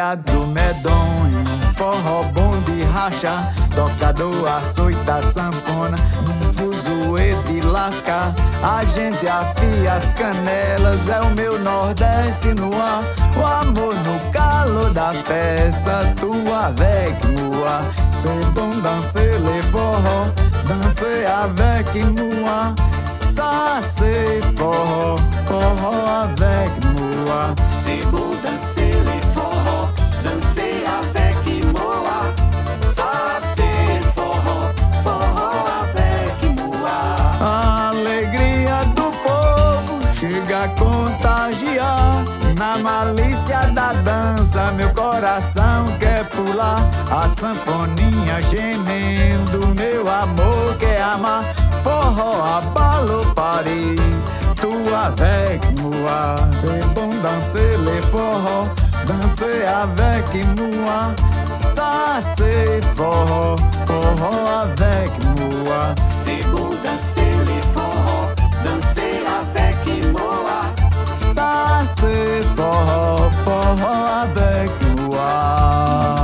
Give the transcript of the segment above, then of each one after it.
fervilhado medonho, forró bom de racha, tocador, açoita, sanfona, num fuzuê de lascar. A gente afia as canelas, é o meu Nordeste no ar. O amor no calor da festa, tua avec moi. C'est bon danser les forró, danser avec moi. Ça c'est forró, forró avec moi. C'est beau danser les forró, danser avec moi. Ça c'est forró, forró avec moi. A alegria do povo chega a contagiar. Na malícia da dança meu coração quer pular. A sanfoninha gemendo, meu amor quer amar. Forró, abalo, Paris, tu avec moi. C'est bon danser les forró, danser avec moi. Ça c'est forró, forró avec moi. C'est beau danser les forró, danser avec moi. Ça c'est forró, forró avec moi.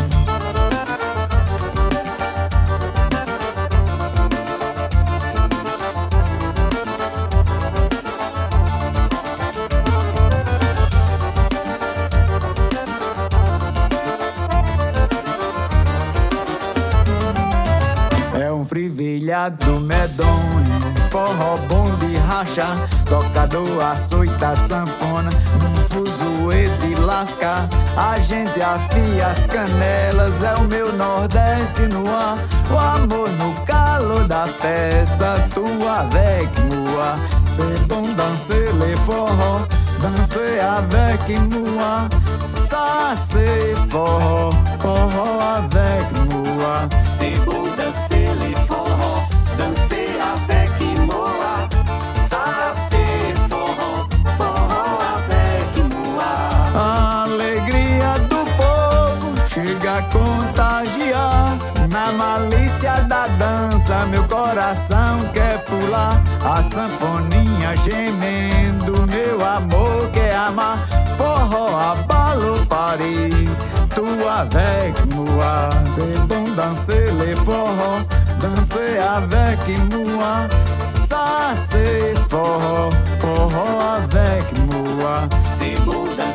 É um frivilhado medonho, forró bom de racha, tocador, açoita, sanfona, num fuzuê de lascar. A gente afia as canelas, é o meu Nordeste no ar. O amor no calor da festa, tu avec moi. C'est bon danser les forró, danser avec moi. Ça c'est forró, forró avec moi. C'est beau danser les forró, danser avec moi. Ça c'est forró, forró avec moi. A alegria do povo chega a contagiar. Na malícia da dança meu coração quer pular. A sanfoninha gemendo, meu amor quer amar. Forró, abalo, Paris, tu avec moi. C'est bon danser les forró, danser avec moi. Ça c'est forró, forró avec moi. C'est beau danser